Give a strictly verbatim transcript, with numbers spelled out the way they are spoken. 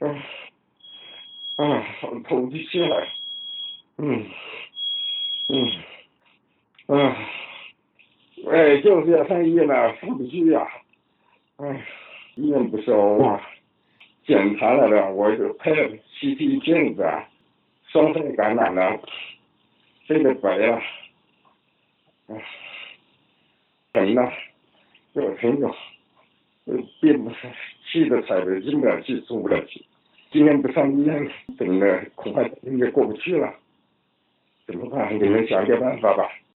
嗯，啊，透不过气来。嗯嗯嗯，哎，就是要上医院了，上不去呀。哎，医院不收啊。检查了的，我就拍了 C T 片子啊，双肺感染了，肺都白了。哎，疼呐，给我疼的，呃，憋不气都喘的进不了气，出不了气。今天不上医院，等了恐怕应该过不去了。怎么办？你们想个办法吧。